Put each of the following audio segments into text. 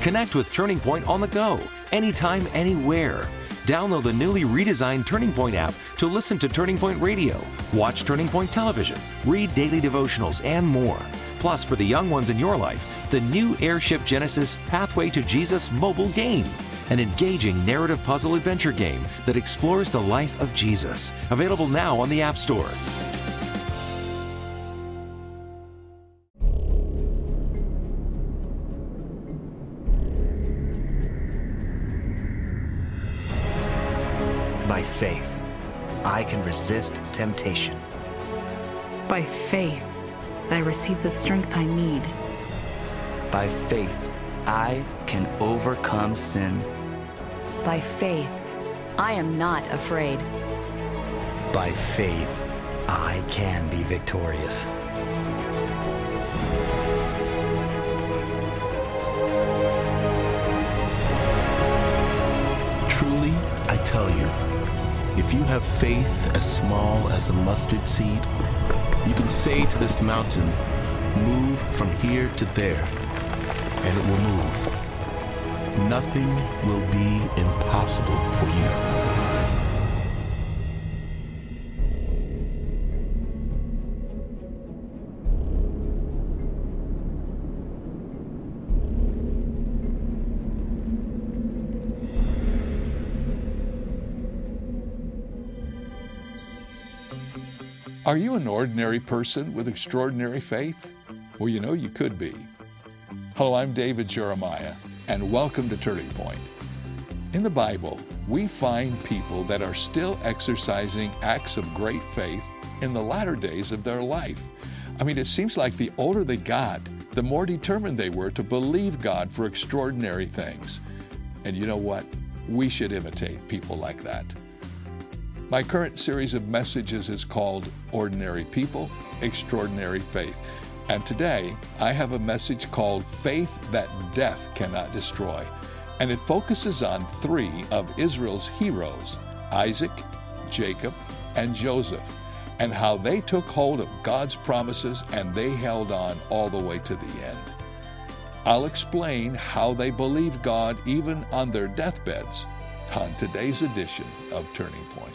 Connect with Turning Point on the go, anytime, anywhere. Download the newly redesigned Turning Point app to listen to Turning Point Radio, watch Turning Point Television, read daily devotionals, and more. Plus, for the young ones in your life, the new Airship Genesis Pathway to Jesus mobile game, an engaging narrative puzzle adventure game that explores the life of Jesus. Available now on the App Store. By faith, I can resist temptation. By faith, I receive the strength I need. By faith, I can overcome sin. By faith, I am not afraid. By faith, I can be victorious. Truly, I tell you, if you have faith as small as a mustard seed, you can say to this mountain, move from here to there, and it will move. Nothing will be impossible for you. Are you an ordinary person with extraordinary faith? Well, you know you could be. Hello, I'm David Jeremiah, and welcome to Turning Point. In the Bible, we find people that are still exercising acts of great faith in the latter days of their life. I mean, it seems like the older they got, the more determined they were to believe God for extraordinary things. And you know what? We should imitate people like that. My current series of messages is called Ordinary People, Extraordinary Faith. And today, I have a message called Faith That Death Cannot Destroy. And it focuses on three of Israel's heroes, Isaac, Jacob, and Joseph, and how they took hold of God's promises and they held on all the way to the end. I'll explain how they believed God even on their deathbeds on today's edition of Turning Point.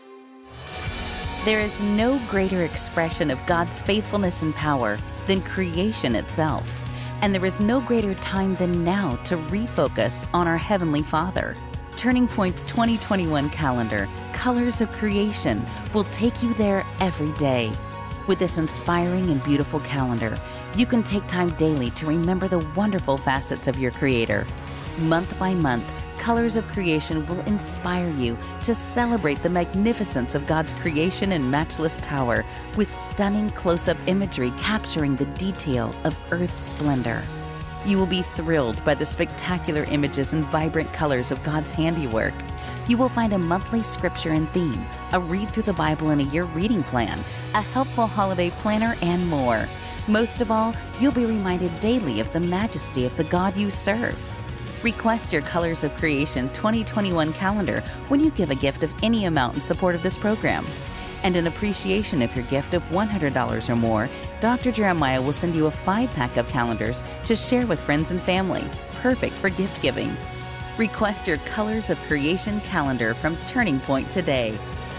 There is no greater expression of God's faithfulness and power than creation itself. And there is no greater time than now to refocus on our Heavenly Father. Turning Point's 2021 calendar, Colors of Creation, will take you there every day. With this inspiring and beautiful calendar, you can take time daily to remember the wonderful facets of your Creator. Month by month, Colors of Creation will inspire you to celebrate the magnificence of God's creation and matchless power with stunning close-up imagery capturing the detail of Earth's splendor. You will be thrilled by the spectacular images and vibrant colors of God's handiwork. You will find a monthly scripture and theme, a read through the Bible in a year reading plan, a helpful holiday planner, and more. Most of all, you'll be reminded daily of the majesty of the God you serve. Request your Colors of Creation 2021 calendar when you give a gift of any amount in support of this program. And in appreciation of your gift of $100 or more, Dr. Jeremiah will send you a 5-pack of calendars to share with friends and family, perfect for gift giving. Request your Colors of Creation calendar from Turning Point today.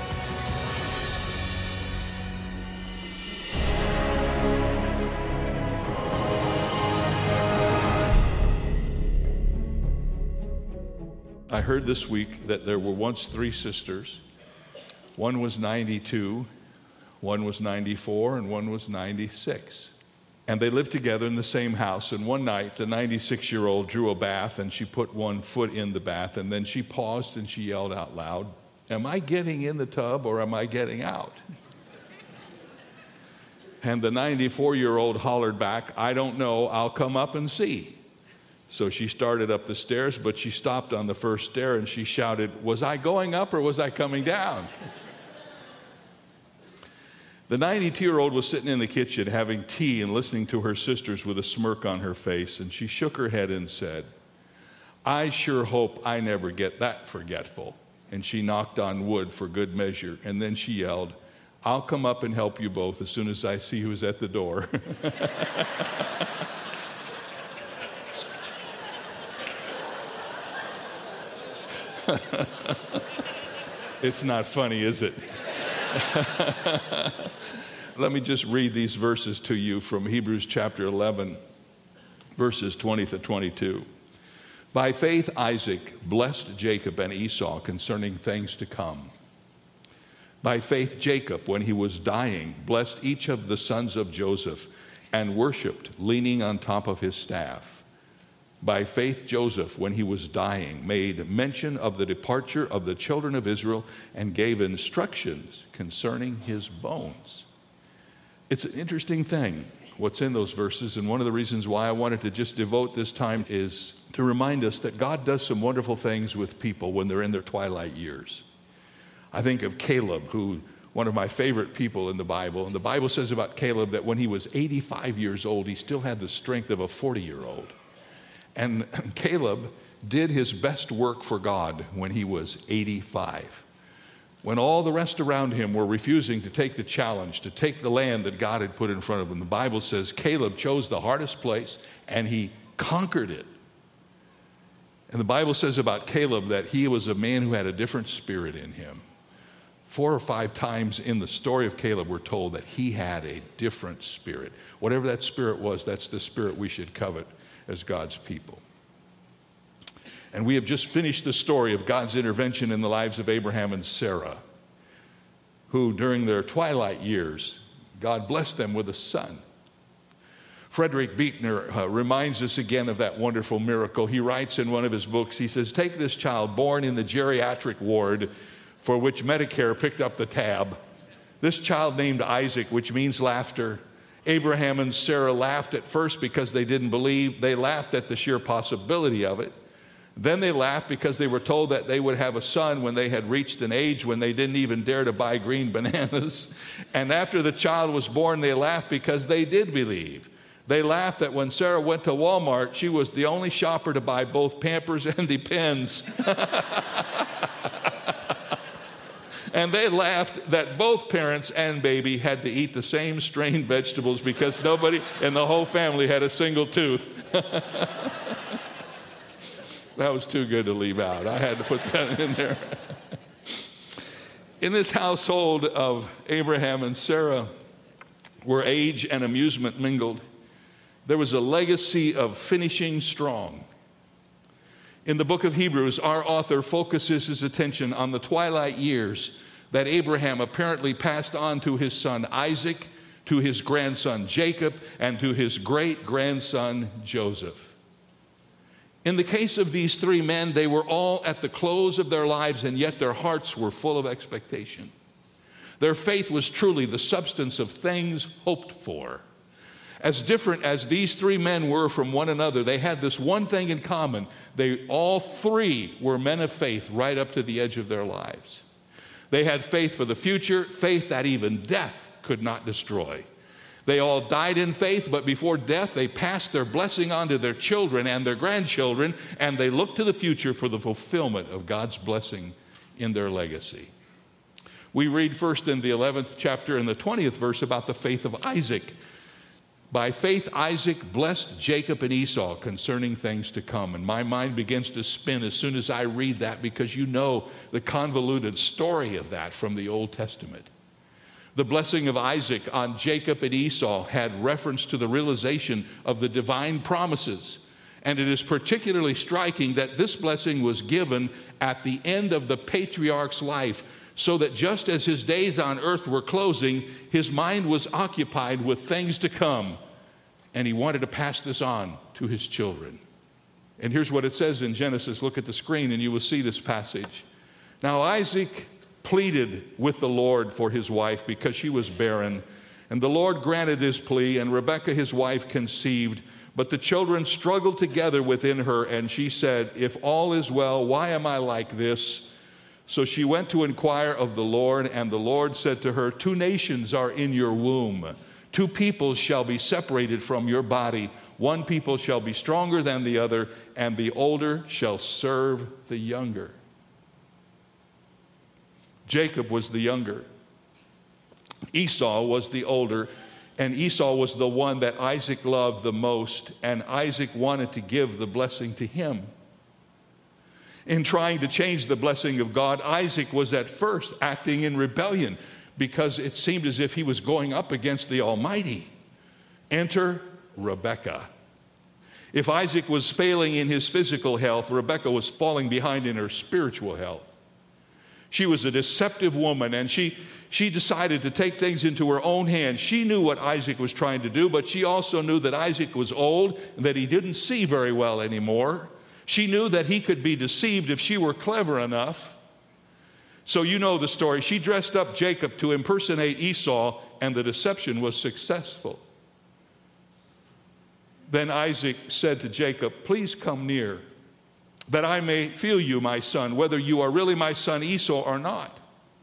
I heard this week that there were once 3 sisters. One was 92, one was 94, and one was 96. And they lived together in the same house. And one night, the 96-year-old drew a bath, and she put one foot in the bath, and then she paused and she yelled out loud, "Am I getting in the tub or am I getting out?" And the 94-year-old hollered back, "I don't know, I'll come up and see." So she started up the stairs, but she stopped on the first stair and she shouted, "Was I going up or was I coming down?" The 92-year-old was sitting in the kitchen having tea and listening to her sisters with a smirk on her face, and she shook her head and said, "I sure hope I never get that forgetful." And she knocked on wood for good measure, and then she yelled, "I'll come up and help you both as soon as I see who's at the door." It's not funny, is it? Let me just read these verses to you from Hebrews chapter 11, verses 20 to 22. By faith, Isaac blessed Jacob and Esau concerning things to come. By faith, Jacob, when he was dying, blessed each of the sons of Joseph and worshiped, leaning on top of his staff. By faith, Joseph, when he was dying, made mention of the departure of the children of Israel and gave instructions concerning his bones. It's an interesting thing what's in those verses, and one of the reasons why I wanted to just devote this time is to remind us that God does some wonderful things with people when they're in their twilight years. I think of Caleb, who one of my favorite people in the Bible, and the Bible says about Caleb that when he was 85 years old, he still had the strength of a 40-year-old. And Caleb did his best work for God when he was 85. When all the rest around him were refusing to take the challenge, to take the land that God had put in front of him, the Bible says Caleb chose the hardest place and he conquered it. And the Bible says about Caleb that he was a man who had a different spirit in him. 4 or 5 times in the story of Caleb, we're told that he had a different spirit. Whatever that spirit was, that's the spirit we should covet as God's people. And we have just finished the story of God's intervention in the lives of Abraham and Sarah, who during their twilight years, God blessed them with a son. Frederick Buechner reminds us again of that wonderful miracle. He writes in one of his books, he says, take this child born in the geriatric ward for which Medicare picked up the tab. This child named Isaac, which means laughter. Abraham and Sarah laughed at first because they didn't believe. They laughed at the sheer possibility of it. Then they laughed because they were told that they would have a son when they had reached an age when they didn't even dare to buy green bananas. And after the child was born, they laughed because they did believe. They laughed that when Sarah went to Walmart, she was the only shopper to buy both Pampers and Depends. And they laughed that both parents and baby had to eat the same strained vegetables because nobody in the whole family had a single tooth. That was too good to leave out. I had to put that in there. In this household of Abraham and Sarah, where age and amusement mingled, there was a legacy of finishing strong. In the book of Hebrews, our author focuses his attention on the twilight years that Abraham apparently passed on to his son Isaac, to his grandson Jacob, and to his great-grandson Joseph. In the case of these 3 men, they were all at the close of their lives, and yet their hearts were full of expectation. Their faith was truly the substance of things hoped for. As different as these 3 men were from one another, they had this one thing in common. They all 3 were men of faith right up to the edge of their lives. They had faith for the future, faith that even death could not destroy. They all died in faith, but before death, they passed their blessing on to their children and their grandchildren, and they looked to the future for the fulfillment of God's blessing in their legacy. We read first in the 11th chapter and the 20th verse about the faith of Isaac. By faith, Isaac blessed Jacob and Esau concerning things to come. And my mind begins to spin as soon as I read that, because you know the convoluted story of that from the Old Testament. The blessing of Isaac on Jacob and Esau had reference to the realization of the divine promises. And it is particularly striking that this blessing was given at the end of the patriarch's life, so that just as his days on earth were closing, his mind was occupied with things to come, and he wanted to pass this on to his children. And here's what it says in Genesis. Look at the screen and you will see this passage. Now Isaac pleaded with the Lord for his wife because she was barren, and the Lord granted his plea, and Rebekah his wife conceived. But the children struggled together within her, and she said, if all is well, why am I like this? So she went to inquire of the Lord, and the Lord said to her, 2 nations are in your womb. 2 peoples shall be separated from your body. 1 people shall be stronger than the other, and the older shall serve the younger. Jacob was the younger. Esau was the older, and Esau was the one that Isaac loved the most, and Isaac wanted to give the blessing to him. In trying to change the blessing of God, Isaac was at first acting in rebellion because it seemed as if he was going up against the Almighty. Enter Rebekah. If Isaac was failing in his physical health, Rebekah was falling behind in her spiritual health. She was a deceptive woman, and she decided to take things into her own hands. She knew what Isaac was trying to do, but she also knew that Isaac was old and that he didn't see very well anymore. She knew that he could be deceived if she were clever enough. So you know the story. She dressed up Jacob to impersonate Esau, and the deception was successful. Then Isaac said to Jacob, "Please come near, that I may feel you, my son, whether you are really my son Esau or not."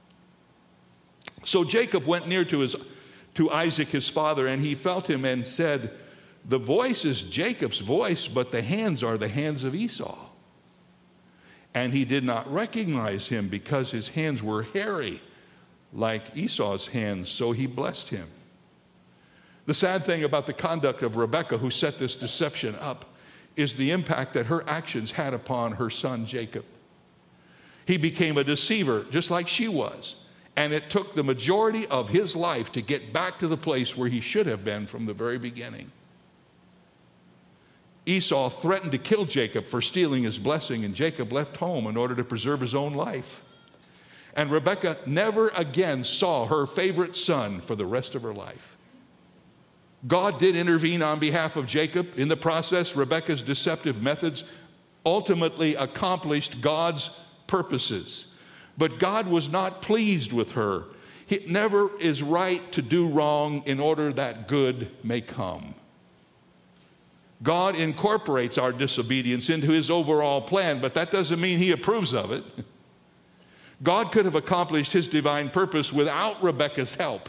So Jacob went near to Isaac his father, and he felt him and said, "The voice is Jacob's voice, but the hands are the hands of Esau." And he did not recognize him because his hands were hairy like Esau's hands, so he blessed him. The sad thing about the conduct of Rebekah, who set this deception up, is the impact that her actions had upon her son Jacob. He became a deceiver, just like she was, and it took the majority of his life to get back to the place where he should have been from the very beginning. Esau threatened to kill Jacob for stealing his blessing, and Jacob left home in order to preserve his own life. And Rebekah never again saw her favorite son for the rest of her life. God did intervene on behalf of Jacob. In the process, Rebekah's deceptive methods ultimately accomplished God's purposes. But God was not pleased with her. It never is right to do wrong in order that good may come. God incorporates our disobedience into his overall plan, but that doesn't mean he approves of it. God could have accomplished his divine purpose without Rebekah's help.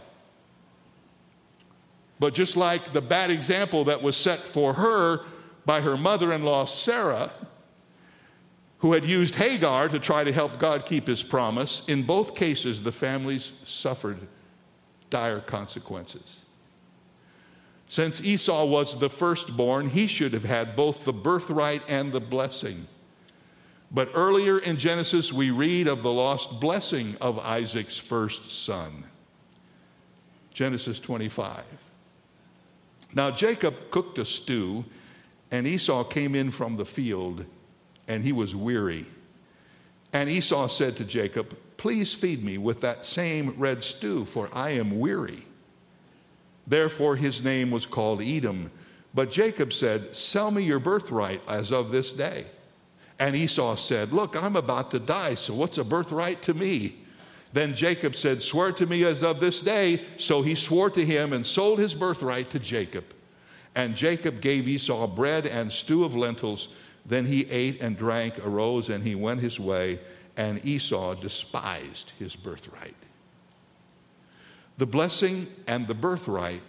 But just like the bad example that was set for her by her mother-in-law Sarah, who had used Hagar to try to help God keep his promise, in both cases the families suffered dire consequences. Since Esau was the firstborn, he should have had both the birthright and the blessing. But earlier in Genesis, we read of the lost blessing of Isaac's first son. Genesis 25. Now Jacob cooked a stew, and Esau came in from the field, and he was weary. And Esau said to Jacob, "Please feed me with that same red stew, for I am weary." Therefore his name was called Edom. But Jacob said, "Sell me your birthright as of this day." And Esau said, "Look, I'm about to die, so what's a birthright to me?" Then Jacob said, "Swear to me as of this day." So he swore to him and sold his birthright to Jacob. And Jacob gave Esau bread and stew of lentils. Then he ate and drank, arose, and he went his way. And Esau despised his birthright. The blessing and the birthright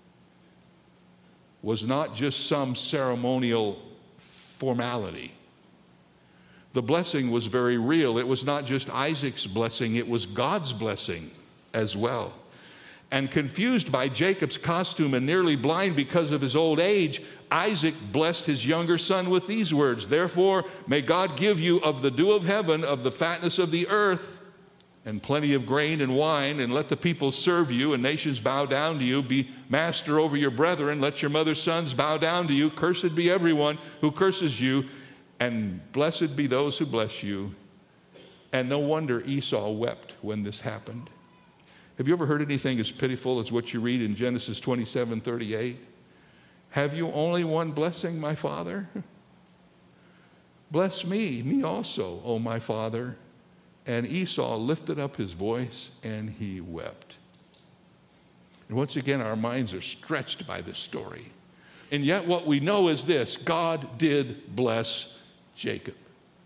was not just some ceremonial formality. The blessing was very real. It was not just Isaac's blessing, it was God's blessing as well. And confused by Jacob's costume and nearly blind because of his old age, Isaac blessed his younger son with these words, "Therefore, may God give you of the dew of heaven, of the fatness of the earth, and plenty of grain and wine, and let the people serve you, and nations bow down to you. Be master over your brethren. Let your mother's sons bow down to you. Cursed be everyone who curses you, and blessed be those who bless you." And no wonder Esau wept when this happened. Have you ever heard anything as pitiful as what you read in Genesis 27:38? "Have you only one blessing, my father? Bless me also, O my father." And Esau lifted up his voice and he wept. And once again, our minds are stretched by this story. And yet what we know is this: God did bless Jacob.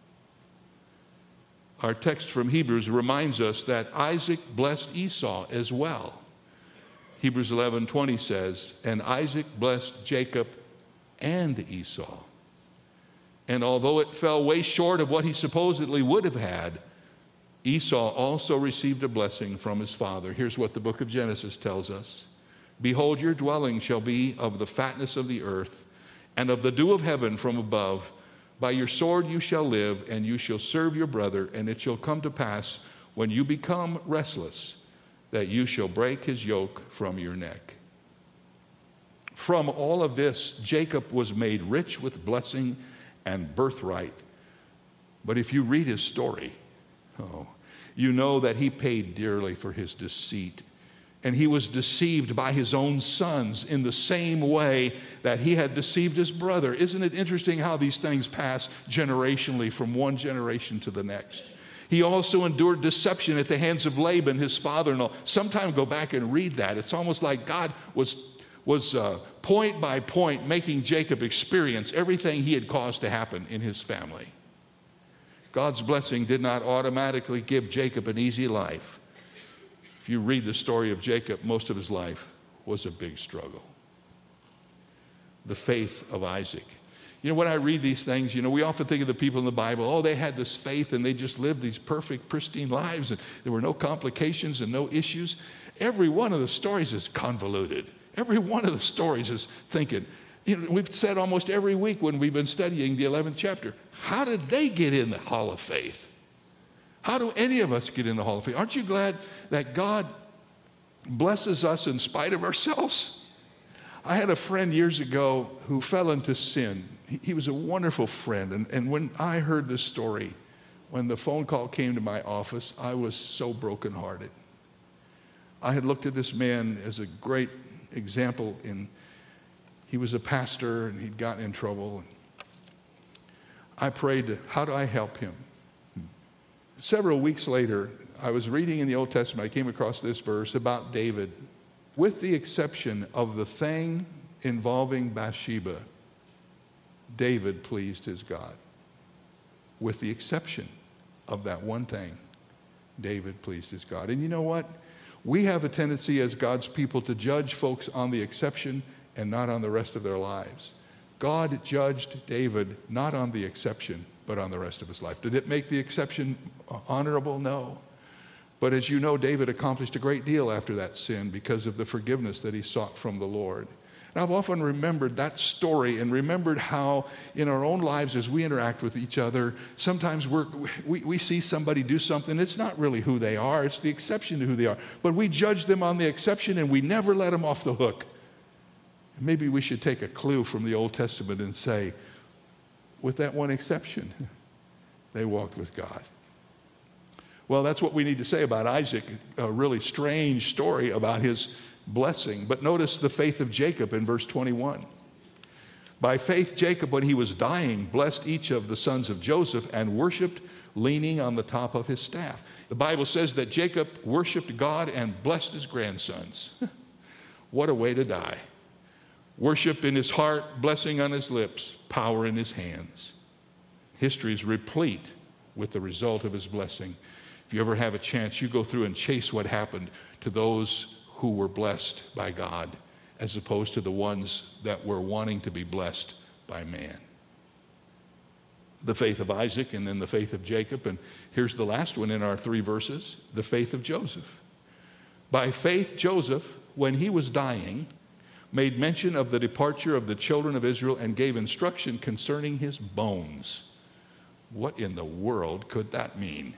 Our text from Hebrews reminds us that Isaac blessed Esau as well. Hebrews 11:20 says, "And Isaac blessed Jacob and Esau. And although it fell way short of what he supposedly would have had, Esau also received a blessing from his father." Here's what the book of Genesis tells us. "Behold, your dwelling shall be of the fatness of the earth, and of the dew of heaven from above. By your sword you shall live, and you shall serve your brother, and it shall come to pass when you become restless that you shall break his yoke from your neck. From all of this, Jacob was made rich with blessing and birthright. But if you read his story, you know that he paid dearly for his deceit. And he was deceived by his own sons in the same way that he had deceived his brother. Isn't it interesting how these things pass generationally from one generation to the next? He also endured deception at the hands of Laban, his father-in-law. Sometime go back and read that. It's almost like God was point by point making Jacob experience everything he had caused to happen in his family. God's blessing did not automatically give Jacob an easy life. If you read the story of Jacob, most of his life was a big struggle. The faith of Isaac. You know, when I read these things, we often think of the people in the Bible, they had this faith and they just lived these perfect, pristine lives and there were no complications and no issues. Every one of the stories is convoluted. Every one of the stories is thinking, we've said almost every week when we've been studying the 11th chapter, how did they get in the Hall of Faith? How do any of us get in the Hall of Faith? Aren't you glad that God blesses us in spite of ourselves? I had a friend years ago who fell into sin. He was a wonderful friend. And when I heard this story, when the phone call came to my office, I was so brokenhearted. I had looked at this man as a great example. He was a pastor and he'd gotten in trouble. I prayed, how do I help him? Several weeks later, I was reading in the Old Testament, I came across this verse about David. With the exception of the thing involving Bathsheba, David pleased his God. With the exception of that one thing, David pleased his God. And you know what? We have a tendency as God's people to judge folks on the exception and not on the rest of their lives. God judged David not on the exception, but on the rest of his life. Did it make the exception honorable? No. But as you know, David accomplished a great deal after that sin because of the forgiveness that he sought from the Lord. And I've often remembered that story and remembered how in our own lives as we interact with each other, sometimes we see somebody do something, it's not really who they are, it's the exception to who they are. But we judge them on the exception and we never let them off the hook. Maybe we should take a clue from the Old Testament and say, with that one exception, they walked with God. Well, that's what we need to say about Isaac, a really strange story about his blessing. But notice the faith of Jacob in verse 21. By faith, Jacob, when he was dying, blessed each of the sons of Joseph and worshiped, leaning on the top of his staff. The Bible says that Jacob worshiped God and blessed his grandsons. What a way to die. Worship in his heart, blessing on his lips, power in his hands. History is replete with the result of his blessing. If you ever have a chance, you go through and chase what happened to those who were blessed by God as opposed to the ones that were wanting to be blessed by man. The faith of Isaac and then the faith of Jacob. And here's the last one in our 3 verses, the faith of Joseph. By faith, Joseph, when he was dying, made mention of the departure of the children of Israel and gave instruction concerning his bones. What in the world could that mean?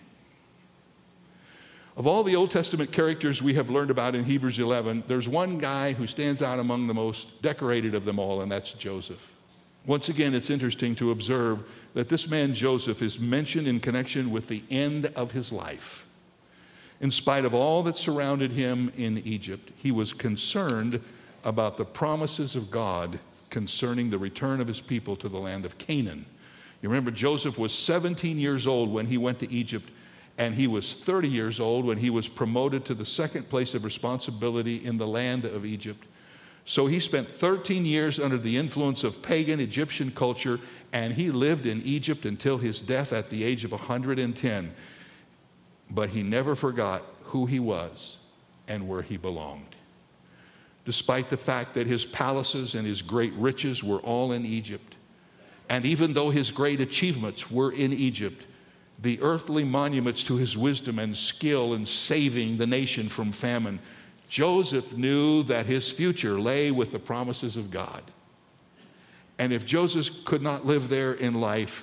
Of all the Old Testament characters we have learned about in Hebrews 11, there's one guy who stands out among the most decorated of them all, and that's Joseph. Once again, it's interesting to observe that this man Joseph is mentioned in connection with the end of his life. In spite of all that surrounded him in Egypt, he was concerned about the promises of God concerning the return of his people to the land of Canaan. You remember Joseph was 17 years old when he went to Egypt, and he was 30 years old when he was promoted to the second place of responsibility in the land of Egypt. So he spent 13 years under the influence of pagan Egyptian culture, and he lived in Egypt until his death at the age of 110. But he never forgot who he was and where he belonged. Despite the fact that his palaces and his great riches were all in Egypt, and even though his great achievements were in Egypt, the earthly monuments to his wisdom and skill in saving the nation from famine, Joseph knew that his future lay with the promises of God. And if Joseph could not live there in life,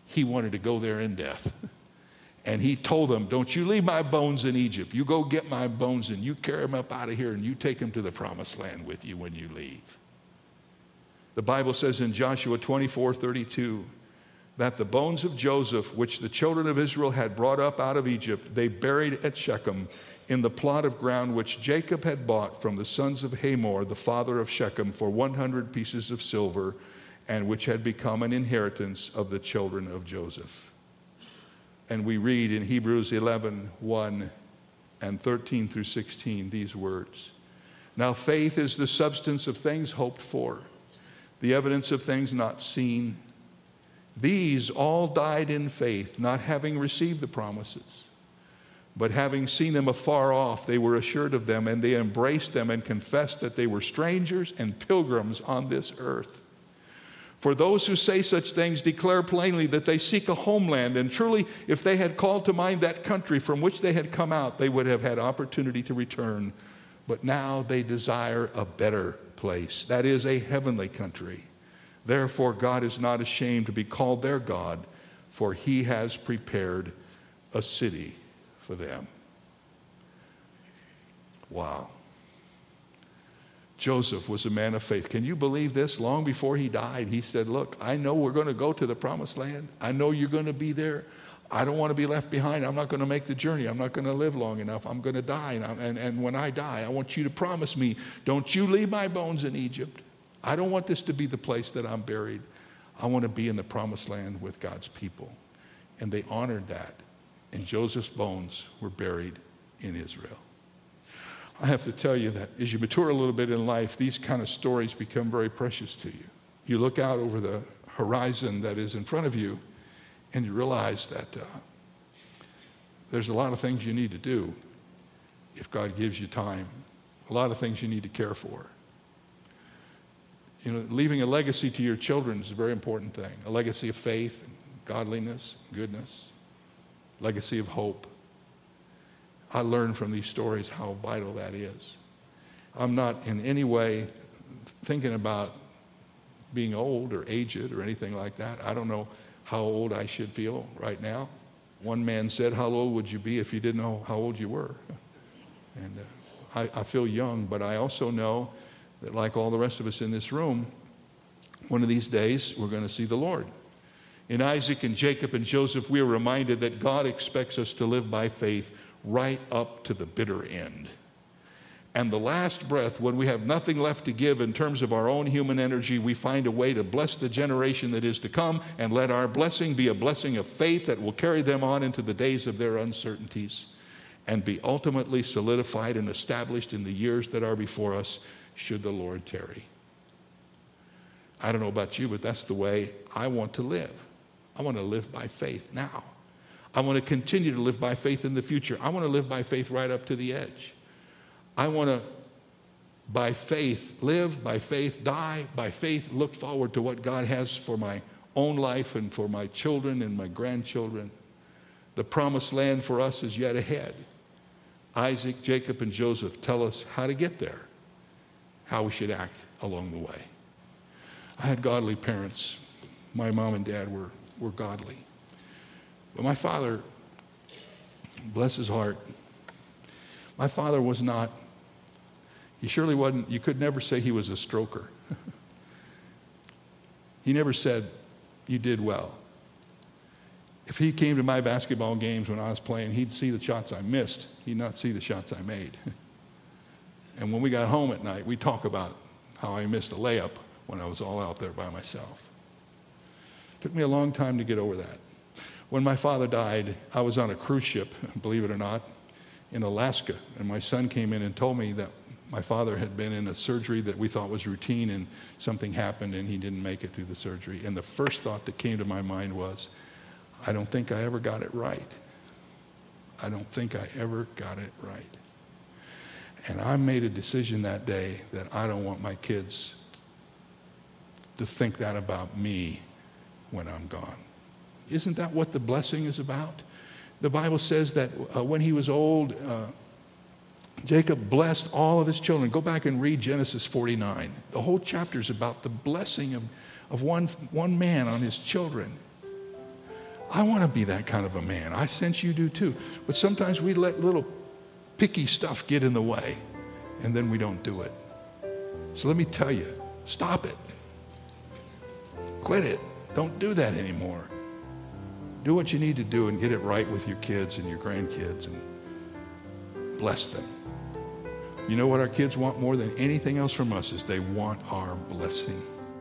he wanted to go there in death. And he told them, don't you leave my bones in Egypt. You go get my bones and you carry them up out of here and you take them to the promised land with you when you leave. The Bible says in Joshua 24:32 that the bones of Joseph, which the children of Israel had brought up out of Egypt, they buried at Shechem in the plot of ground which Jacob had bought from the sons of Hamor, the father of Shechem, for 100 pieces of silver, and which had become an inheritance of the children of Joseph. And we read in Hebrews 11:1 and 13 through 16 these words. Now faith is the substance of things hoped for, the evidence of things not seen. These all died in faith, not having received the promises, but having seen them afar off, they were assured of them, and they embraced them and confessed that they were strangers and pilgrims on this earth. For those who say such things declare plainly that they seek a homeland, and truly, if they had called to mind that country from which they had come out, they would have had opportunity to return. But now they desire a better place, that is, a heavenly country. Therefore, God is not ashamed to be called their God, for he has prepared a city for them. Wow. Joseph was a man of faith. Can you believe this? Long before he died, he said, look, I know we're going to go to the promised land. I know you're going to be there. I don't want to be left behind. I'm not going to make the journey. I'm not going to live long enough. I'm going to die. And when I die, I want you to promise me, don't you leave my bones in Egypt. I don't want this to be the place that I'm buried. I want to be in the promised land with God's people. And they honored that. And Joseph's bones were buried in Israel. I have to tell you that as you mature a little bit in life, these kind of stories become very precious to you. You look out over the horizon that is in front of you, and you realize that there's a lot of things you need to do if God gives you time, a lot of things you need to care for. You know, leaving a legacy to your children is a very important thing, a legacy of faith, and godliness, goodness, legacy of hope. I learned from these stories how vital that is. I'm not in any way thinking about being old or aged or anything like that. I don't know how old I should feel right now. One man said, how old would you be if you didn't know how old you were? And I feel young, but I also know that like all the rest of us in this room, one of these days we're going to see the Lord. In Isaac and Jacob and Joseph, we are reminded that God expects us to live by faith right up to the bitter end. And the last breath, when we have nothing left to give in terms of our own human energy, we find a way to bless the generation that is to come, and let our blessing be a blessing of faith that will carry them on into the days of their uncertainties and be ultimately solidified and established in the years that are before us, should the Lord tarry. I don't know about you, but that's the way I want to live. I want to live by faith now. I want to continue to live by faith in the future. I want to live by faith right up to the edge. I want to, by faith, live, by faith, die, by faith, look forward to what God has for my own life and for my children and my grandchildren. The promised land for us is yet ahead. Isaac, Jacob, and Joseph tell us how to get there, how we should act along the way. I had godly parents. My mom and dad were godly. But my father, bless his heart, my father was not, he surely wasn't, you could never say he was a stroker. He never said, you did well. If he came to my basketball games when I was playing, he'd see the shots I missed. He'd not see the shots I made. And when we got home at night, we'd talk about how I missed a layup when I was all out there by myself. It took me a long time to get over that. When my father died, I was on a cruise ship, believe it or not, in Alaska, and my son came in and told me that my father had been in a surgery that we thought was routine, and something happened and he didn't make it through the surgery. And the first thought that came to my mind was, I don't think I ever got it right. I don't think I ever got it right. And I made a decision that day that I don't want my kids to think that about me when I'm gone. Isn't that what the blessing is about? The Bible says that when he was old, Jacob blessed all of his children. Go back and read Genesis 49. The whole chapter is about the blessing of one man on his children. I want to be that kind of a man. I sense you do too. But sometimes we let little picky stuff get in the way, and then we don't do it. So let me tell you, stop it. Quit it. Don't do that anymore. Do what you need to do and get it right with your kids and your grandkids and bless them. You know what our kids want more than anything else from us is they want our blessing.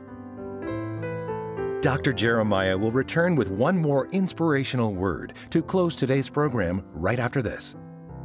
Dr. Jeremiah will return with one more inspirational word to close today's program right after this.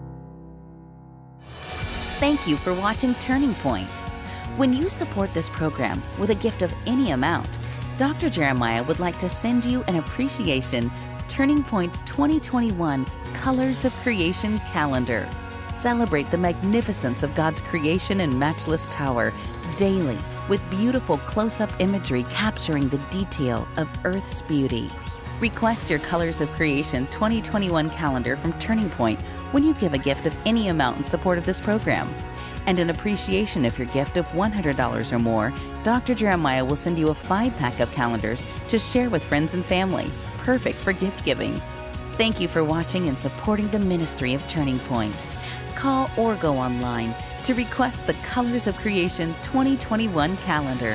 Thank you for watching Turning Point. When you support this program with a gift of any amount, Dr. Jeremiah would like to send you an appreciation Turning Point's 2021 Colors of Creation calendar. Celebrate the magnificence of God's creation and matchless power daily with beautiful close-up imagery capturing the detail of Earth's beauty. Request your Colors of Creation 2021 calendar from Turning Point when you give a gift of any amount in support of this program. And in appreciation of your gift of $100 or more, Dr. Jeremiah will send you a 5-pack of calendars to share with friends and family, perfect for gift giving. Thank you for watching and supporting the ministry of Turning Point. Call or go online to request the Colors of Creation 2021 calendar.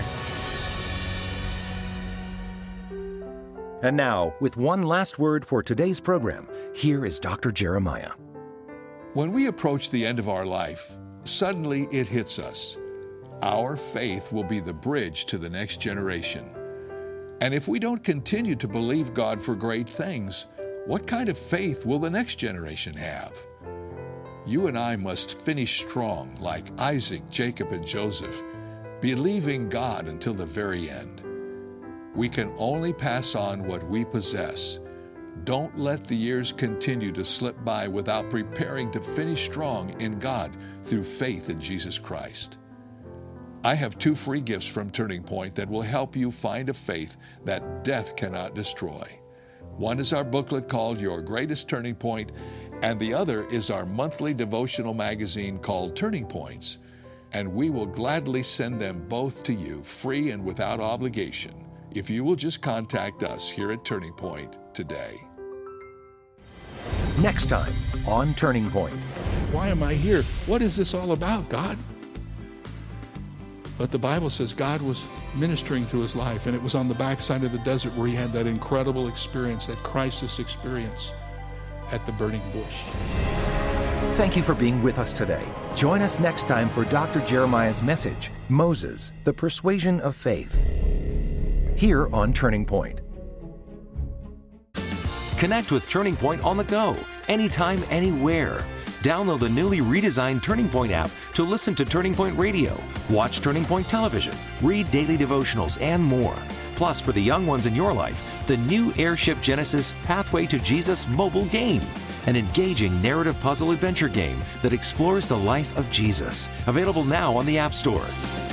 And now, with one last word for today's program, here is Dr. Jeremiah. When we approach the end of our life, suddenly it hits us. Our faith will be the bridge to the next generation. And if we don't continue to believe God for great things, what kind of faith will the next generation have? You and I must finish strong like Isaac, Jacob, and Joseph, believing God until the very end. We can only pass on what we possess. Don't let the years continue to slip by without preparing to finish strong in God through faith in Jesus Christ. I have 2 free gifts from Turning Point that will help you find a faith that death cannot destroy. One is our booklet called Your Greatest Turning Point, and the other is our monthly devotional magazine called Turning Points. And we will gladly send them both to you free and without obligation if you will just contact us here at Turning Point today. Next time on Turning Point. Why am I here? What is this all about, God? But the Bible says God was ministering to his life, and it was on the backside of the desert where he had that incredible experience, that crisis experience at the burning bush. Thank you for being with us today. Join us next time for Dr. Jeremiah's message, Moses, the Persuasion of Faith, here on Turning Point. Connect with Turning Point on the go, anytime, anywhere. Download the newly redesigned Turning Point app to listen to Turning Point Radio, watch Turning Point Television, read daily devotionals, and more. Plus, for the young ones in your life, the new Airship Genesis Pathway to Jesus mobile game, an engaging narrative puzzle adventure game that explores the life of Jesus. Available now on the App Store.